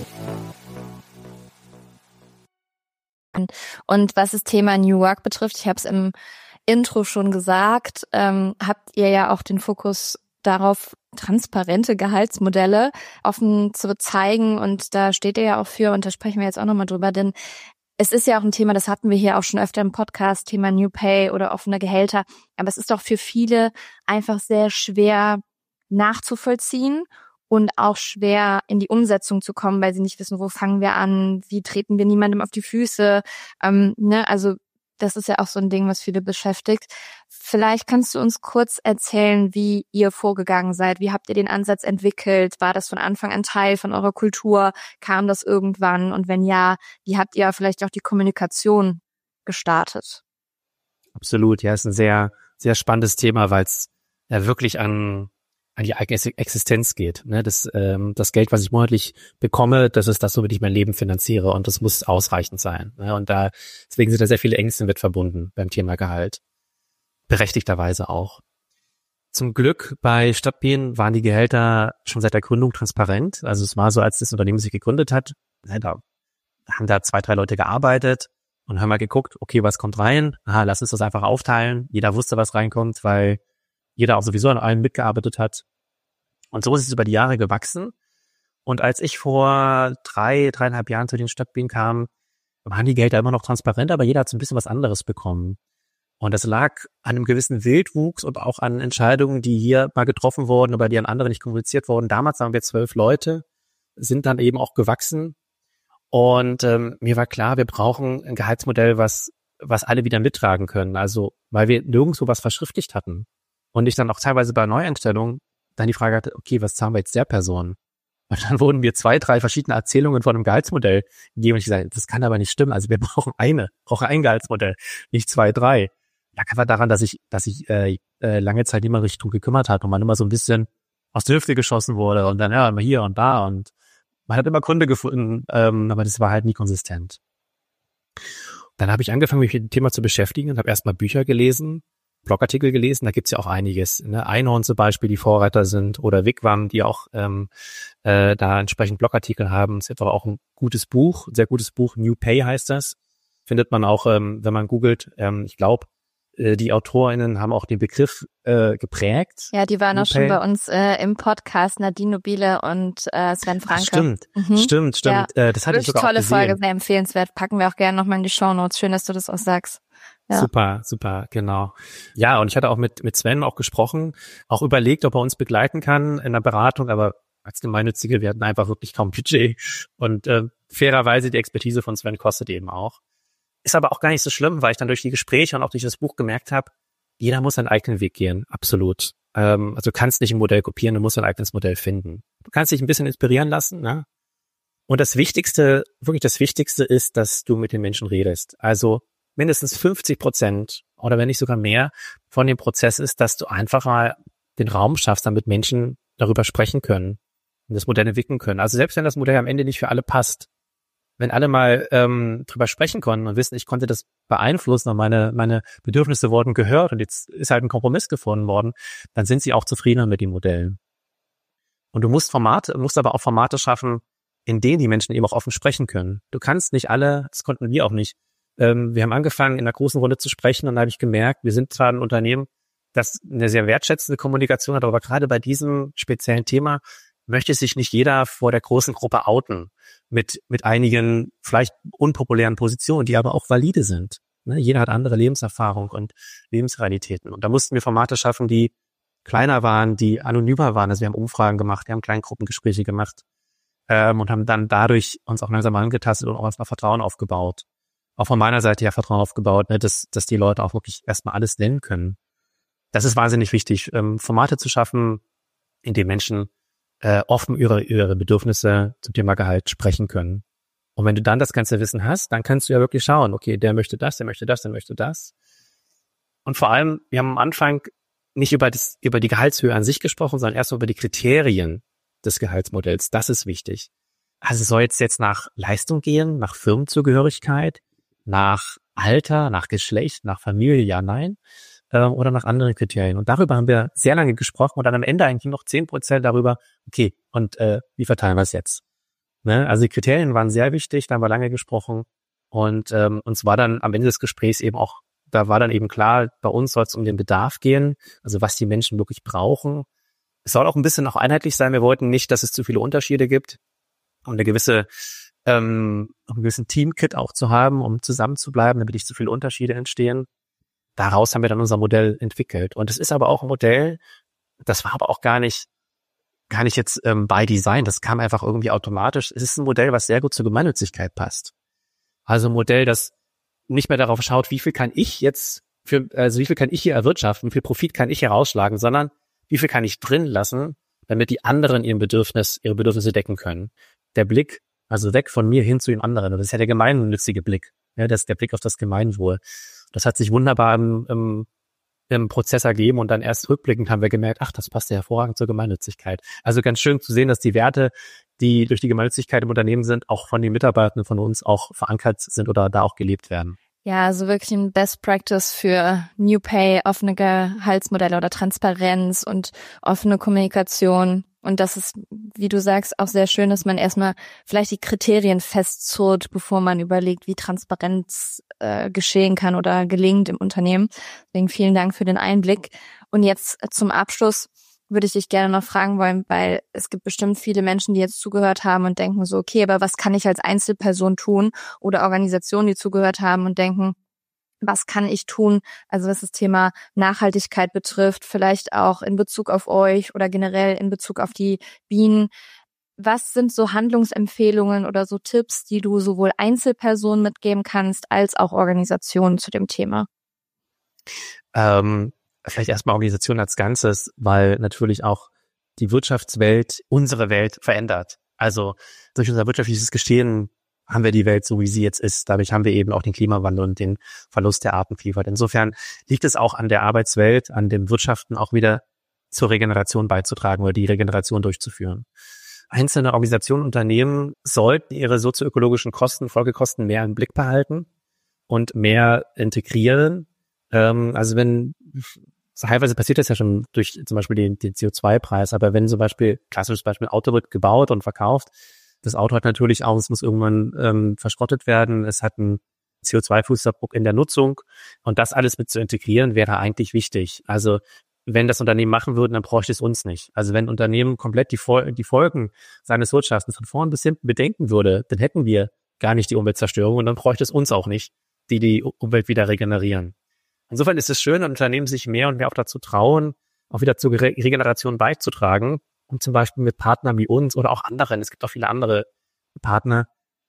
Und was das Thema New Work betrifft, ich habe es im Intro schon gesagt, habt ihr ja auch den Fokus darauf, transparente Gehaltsmodelle offen zu zeigen. Und da steht ihr ja auch für, und da sprechen wir jetzt auch nochmal drüber, denn es ist ja auch ein Thema, das hatten wir hier auch schon öfter im Podcast, Thema New Pay oder offene Gehälter. Aber es ist doch für viele einfach sehr schwer nachzuvollziehen und auch schwer in die Umsetzung zu kommen, weil sie nicht wissen, wo fangen wir an, wie treten wir niemandem auf die Füße. Also das ist ja auch so ein Ding, was viele beschäftigt. Vielleicht kannst du uns kurz erzählen, wie ihr vorgegangen seid. Wie habt ihr den Ansatz entwickelt? War das von Anfang an Teil von eurer Kultur? Kam das irgendwann? Und wenn ja, wie habt ihr vielleicht auch die Kommunikation gestartet? Absolut, ja, ist ein sehr, sehr spannendes Thema, weil es ja wirklich an die eigene Existenz geht. Ne? Das Geld, was ich monatlich bekomme, das ist das, womit ich mein Leben finanziere, und das muss ausreichend sein. Ne? Und deswegen sind da sehr viele Ängste mit verbunden beim Thema Gehalt. Berechtigterweise auch. Zum Glück bei Stadtbienen waren die Gehälter schon seit der Gründung transparent. Also es war so, als das Unternehmen sich gegründet hat, da haben da 2, 3 Leute gearbeitet und haben mal geguckt, okay, was kommt rein? Lass uns das einfach aufteilen. Jeder wusste, was reinkommt, weil jeder auch sowieso an allem mitgearbeitet hat. Und so ist es über die Jahre gewachsen. Und als ich vor 3,5 Jahren zu den Stadtbienen kam, waren die Gehälter immer noch transparent, aber jeder hat so ein bisschen was anderes bekommen. Und das lag an einem gewissen Wildwuchs und auch an Entscheidungen, die hier mal getroffen wurden, aber die an andere nicht kommuniziert wurden. Damals waren wir 12 Leute, sind dann eben auch gewachsen. Und mir war klar, wir brauchen ein Gehaltsmodell, was was alle wieder mittragen können. Also, weil wir nirgendwo was verschriftlicht hatten. Und ich dann auch teilweise bei Neueinstellungen dann die Frage hatte, okay, was zahlen wir jetzt der Person? Und dann wurden mir 2, 3 verschiedene Erzählungen von einem Gehaltsmodell gegeben. Und ich gesagt, das kann aber nicht stimmen. Also wir brauchen ein Gehaltsmodell, nicht 2, 3. Lag einfach daran, dass ich lange Zeit nicht mehr richtig drum gekümmert hat und man immer so ein bisschen aus der Hüfte geschossen wurde und dann immer hier und da und man hat immer Kunde gefunden, aber das war halt nie konsistent. Dann habe ich angefangen, mich mit dem Thema zu beschäftigen und habe erstmal Bücher gelesen, Blogartikel gelesen, da gibt's ja auch einiges. Ne? Einhorn zum Beispiel, die Vorreiter sind, oder Wigwam, die auch da entsprechend Blogartikel haben. Es ist einfach auch ein gutes Buch, ein sehr gutes Buch, New Pay heißt das. Findet man auch, wenn man googelt. Ich glaube, die AutorInnen haben auch den Begriff geprägt. Ja, die waren New auch schon Pay. bei uns im Podcast, Nadine Nobile und Sven Franke. Stimmt. Ja, Das hatte ich sogar auch tolle gesehen. Folge, sehr empfehlenswert. Packen wir auch gerne nochmal in die Shownotes. Schön, dass du das auch sagst. Ja. Super, genau. Ja, und ich hatte auch mit Sven auch gesprochen, auch überlegt, ob er uns begleiten kann in der Beratung, aber als Gemeinnützige, wir hatten einfach wirklich kaum Budget und fairerweise die Expertise von Sven kostet eben auch. Ist aber auch gar nicht so schlimm, weil ich dann durch die Gespräche und auch durch das Buch gemerkt habe, jeder muss seinen eigenen Weg gehen, absolut. Also du kannst nicht ein Modell kopieren, du musst dein eigenes Modell finden. Du kannst dich ein bisschen inspirieren lassen, ne? Und das Wichtigste ist, dass du mit den Menschen redest. Also mindestens 50% oder wenn nicht sogar mehr von dem Prozess ist, dass du einfach mal den Raum schaffst, damit Menschen darüber sprechen können und das Modell entwickeln können. Also selbst wenn das Modell am Ende nicht für alle passt, wenn alle mal drüber sprechen konnten und wissen, ich konnte das beeinflussen und meine Bedürfnisse wurden gehört und jetzt ist halt ein Kompromiss gefunden worden, dann sind sie auch zufriedener mit den Modellen. Und du musst aber auch Formate schaffen, in denen die Menschen eben auch offen sprechen können. Du kannst nicht alle, das konnten wir auch nicht. Wir haben angefangen, in einer großen Runde zu sprechen und dann habe ich gemerkt, wir sind zwar ein Unternehmen, das eine sehr wertschätzende Kommunikation hat, aber gerade bei diesem speziellen Thema möchte sich nicht jeder vor der großen Gruppe outen mit einigen vielleicht unpopulären Positionen, die aber auch valide sind. Ne? Jeder hat andere Lebenserfahrung und Lebensrealitäten. Und da mussten wir Formate schaffen, die kleiner waren, die anonymer waren. Also wir haben Umfragen gemacht, wir haben Kleingruppengespräche gemacht und haben dann dadurch uns auch langsam angetastet und auch erstmal Vertrauen aufgebaut. Auch von meiner Seite ja Vertrauen aufgebaut, ne, dass die Leute auch wirklich erstmal alles nennen können. Das ist wahnsinnig wichtig, Formate zu schaffen, in denen Menschen offen ihre Bedürfnisse zum Thema Gehalt sprechen können. Und wenn du dann das ganze Wissen hast, dann kannst du ja wirklich schauen, okay, der möchte das, der möchte das, der möchte das. Und vor allem, wir haben am Anfang nicht über die Gehaltshöhe an sich gesprochen, sondern erst über die Kriterien des Gehaltsmodells. Das ist wichtig. Also soll es jetzt nach Leistung gehen, nach Firmenzugehörigkeit, nach Alter, nach Geschlecht, nach Familie, ja, nein, oder nach anderen Kriterien. Und darüber haben wir sehr lange gesprochen und dann am Ende eigentlich noch 10% darüber, okay, und wie verteilen wir es jetzt? Ne? Also die Kriterien waren sehr wichtig, da haben wir lange gesprochen und uns war dann am Ende des Gesprächs eben auch, da war dann eben klar, bei uns soll es um den Bedarf gehen, also was die Menschen wirklich brauchen. Es soll auch ein bisschen auch einheitlich sein, wir wollten nicht, dass es zu viele Unterschiede gibt, um einen gewissen Teamkit auch zu haben, um zusammen zu bleiben, damit nicht zu viele Unterschiede entstehen. Daraus haben wir dann unser Modell entwickelt. Und es ist aber auch ein Modell, das war aber auch gar nicht jetzt by Design, das kam einfach irgendwie automatisch. Es ist ein Modell, was sehr gut zur Gemeinnützigkeit passt. Also ein Modell, das nicht mehr darauf schaut, wie viel kann ich hier erwirtschaften, wie viel Profit kann ich hier rausschlagen, sondern wie viel kann ich drin lassen, damit die anderen ihre Bedürfnisse decken können. Der Blick, also weg von mir hin zu den anderen, das ist ja der gemeinnützige Blick. Ja, das ist der Blick auf das Gemeinwohl. Das hat sich wunderbar im Prozess ergeben und dann erst rückblickend haben wir gemerkt, ach, das passt ja hervorragend zur Gemeinnützigkeit. Also ganz schön zu sehen, dass die Werte, die durch die Gemeinnützigkeit im Unternehmen sind, auch von den Mitarbeitenden von uns auch verankert sind oder da auch gelebt werden. Ja, also wirklich ein Best Practice für New Pay, offene Gehaltsmodelle oder Transparenz und offene Kommunikation. Und das ist, wie du sagst, auch sehr schön, dass man erstmal vielleicht die Kriterien festzurrt, bevor man überlegt, wie Transparenz geschehen kann oder gelingt im Unternehmen. Deswegen vielen Dank für den Einblick. Und jetzt zum Abschluss würde ich dich gerne noch fragen wollen, weil es gibt bestimmt viele Menschen, die jetzt zugehört haben und denken so, okay, aber was kann ich als Einzelperson tun? Oder Organisationen, die zugehört haben und denken, was kann ich tun? Also was das Thema Nachhaltigkeit betrifft, vielleicht auch in Bezug auf euch oder generell in Bezug auf die Bienen. was sind so Handlungsempfehlungen oder so Tipps, die du sowohl Einzelpersonen mitgeben kannst, als auch Organisationen zu dem Thema? Vielleicht erstmal Organisation als Ganzes, weil natürlich auch die Wirtschaftswelt unsere Welt verändert. Also durch unser wirtschaftliches Geschehen haben wir die Welt so, wie sie jetzt ist. Dadurch haben wir eben auch den Klimawandel und den Verlust der Artenvielfalt. Insofern liegt es auch an der Arbeitswelt, an dem Wirtschaften auch wieder zur Regeneration beizutragen oder die Regeneration durchzuführen. Einzelne Organisationen, Unternehmen sollten ihre sozioökologischen Kosten, Folgekosten mehr im Blick behalten und mehr integrieren. Also wenn, teilweise passiert das ja schon durch zum Beispiel den CO2-Preis, aber wenn zum Beispiel, klassisches Beispiel, Auto wird gebaut und verkauft, das Auto hat natürlich auch, es muss irgendwann verschrottet werden, es hat einen CO2-Fußabdruck in der Nutzung und das alles mit zu integrieren, wäre eigentlich wichtig. Also wenn das Unternehmen machen würden, dann bräuchte es uns nicht. Also wenn ein Unternehmen komplett die Folgen seines Wirtschaftens von vorn bis hinten bedenken würde, dann hätten wir gar nicht die Umweltzerstörung und dann bräuchte es uns auch nicht, die Umwelt wieder regenerieren. Insofern ist es schön, dass Unternehmen sich mehr und mehr auch dazu trauen, auch wieder zur Regeneration beizutragen und zum Beispiel mit Partnern wie uns oder auch anderen, es gibt auch viele andere Partner,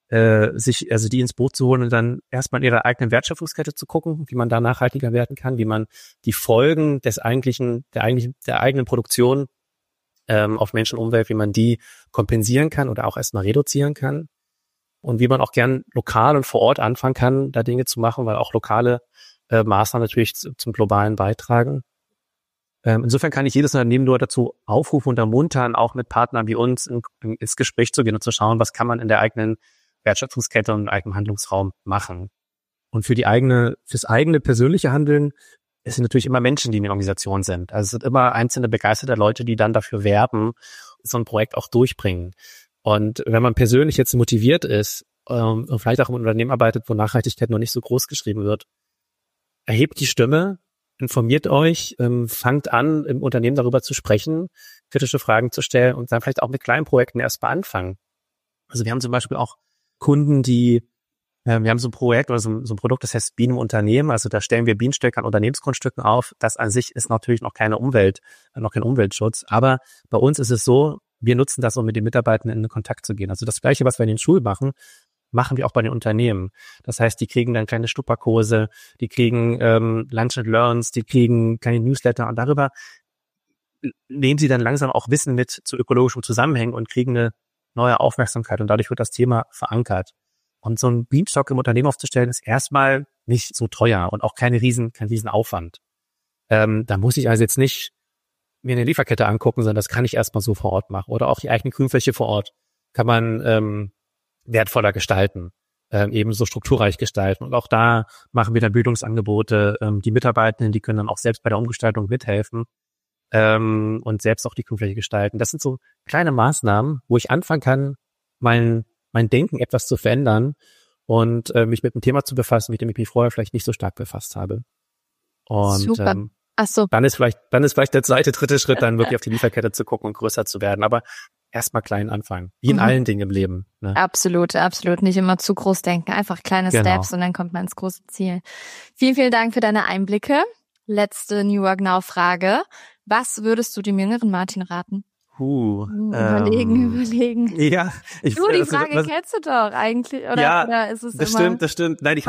die ins Boot zu holen und dann erstmal in ihrer eigenen Wertschöpfungskette zu gucken, wie man da nachhaltiger werden kann, wie man die Folgen der eigenen Produktion auf Mensch und Umwelt, wie man die kompensieren kann oder auch erstmal reduzieren kann und wie man auch gern lokal und vor Ort anfangen kann, da Dinge zu machen, weil auch lokale Maßnahmen natürlich zum globalen beitragen. Insofern kann ich jedes Unternehmen nur dazu aufrufen und ermuntern, auch mit Partnern wie uns ins Gespräch zu gehen und zu schauen, was kann man in der eigenen Wertschöpfungskette und im eigenen Handlungsraum machen. Und fürs eigene persönliche Handeln, es sind natürlich immer Menschen, die in der Organisation sind. Also es sind immer einzelne begeisterte Leute, die dann dafür werben, so ein Projekt auch durchbringen. Und wenn man persönlich jetzt motiviert ist und vielleicht auch im Unternehmen arbeitet, wo Nachhaltigkeit noch nicht so groß geschrieben wird, erhebt die Stimme, informiert euch, fangt an, im Unternehmen darüber zu sprechen, kritische Fragen zu stellen und dann vielleicht auch mit kleinen Projekten erstmal anfangen. Also wir haben zum Beispiel auch Kunden, wir haben so ein Projekt oder so ein Produkt, das heißt Bienen im Unternehmen. Also da stellen wir Bienenstöcke an Unternehmensgrundstücken auf. Das an sich ist natürlich noch kein Umweltschutz. Aber bei uns ist es so, wir nutzen das, um mit den Mitarbeitenden in Kontakt zu gehen. Also das Gleiche, was wir in den Schulen machen wir auch bei den Unternehmen. Das heißt, die kriegen dann kleine Schnupperkurse, die kriegen Lunch and Learns, die kriegen kleine Newsletter und darüber nehmen sie dann langsam auch Wissen mit zu ökologischen Zusammenhängen und kriegen eine neue Aufmerksamkeit und dadurch wird das Thema verankert. Und so einen Bienenstock im Unternehmen aufzustellen, ist erstmal nicht so teuer und auch kein Riesenaufwand. Da muss ich also jetzt nicht mir eine Lieferkette angucken, sondern das kann ich erstmal so vor Ort machen. Oder auch die eigene Grünfläche vor Ort kann man wertvoller gestalten, ebenso strukturreich gestalten. Und auch da machen wir dann Bildungsangebote. Die Mitarbeitenden, die können dann auch selbst bei der Umgestaltung mithelfen und selbst auch die Grünfläche gestalten. Das sind so kleine Maßnahmen, wo ich anfangen kann, mein Denken etwas zu verändern und mich mit einem Thema zu befassen, mit dem ich mich vorher vielleicht nicht so stark befasst habe. Und super. Ach so. Dann ist vielleicht der dritte Schritt, dann wirklich auf die Lieferkette zu gucken und größer zu werden. Aber erstmal klein anfangen. Wie in allen Dingen im Leben. Ne? Absolut. Nicht immer zu groß denken. Einfach kleine Steps und dann kommt man ins große Ziel. Vielen, vielen Dank für deine Einblicke. Letzte New Work Now Frage. Was würdest du dem jüngeren Martin raten? Überlegen. Ja. Die Frage kennst du doch eigentlich, oder? Ja, oder ist es das immer, stimmt. Nein,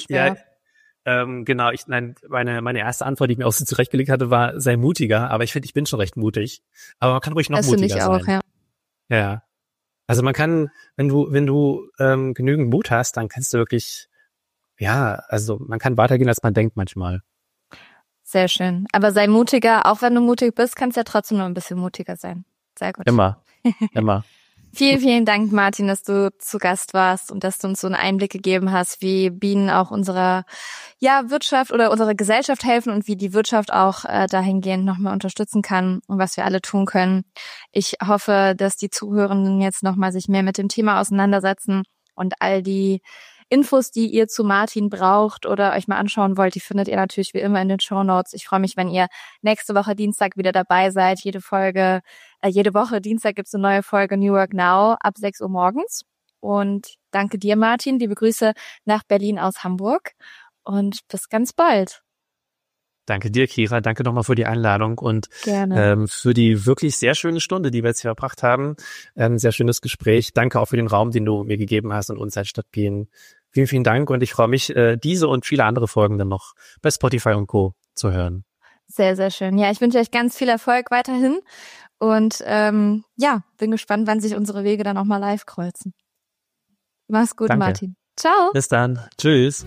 meine erste Antwort, die ich mir auch so zurechtgelegt hatte, war, sei mutiger. Aber ich finde, ich bin schon recht mutig. Aber man kann ruhig noch mutiger sein. Das finde ich auch, ja. Ja. Also man kann, wenn du genügend Mut hast, dann kannst du wirklich, man kann weitergehen, als man denkt manchmal. Sehr schön. Aber sei mutiger, auch wenn du mutig bist, kannst du ja trotzdem noch ein bisschen mutiger sein. Sehr gut. Immer. Vielen, vielen Dank, Martin, dass du zu Gast warst und dass du uns so einen Einblick gegeben hast, wie Bienen auch unserer Wirtschaft oder unserer Gesellschaft helfen und wie die Wirtschaft auch dahingehend nochmal unterstützen kann und was wir alle tun können. Ich hoffe, dass die Zuhörenden jetzt nochmal sich mehr mit dem Thema auseinandersetzen und all die Infos, die ihr zu Martin braucht oder euch mal anschauen wollt, die findet ihr natürlich wie immer in den Shownotes. Ich freue mich, wenn ihr nächste Woche Dienstag wieder dabei seid. Jede Woche Dienstag gibt's eine neue Folge New Work Now ab 6 Uhr morgens. Und danke dir, Martin. Liebe Grüße nach Berlin aus Hamburg und bis ganz bald. Danke dir, Kira. Danke nochmal für die Einladung und Gerne. für die wirklich sehr schöne Stunde, die wir jetzt hier verbracht haben. Sehr schönes Gespräch. Danke auch für den Raum, den du mir gegeben hast und uns als Stadtbienen. Vielen, vielen Dank und ich freue mich, diese und viele andere Folgen dann noch bei Spotify und Co. zu hören. Sehr, sehr schön. Ja, ich wünsche euch ganz viel Erfolg weiterhin und bin gespannt, wann sich unsere Wege dann auch mal live kreuzen. Mach's gut, Danke. Martin. Ciao. Bis dann. Tschüss.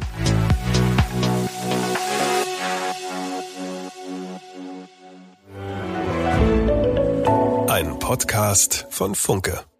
Ein Podcast von Funke.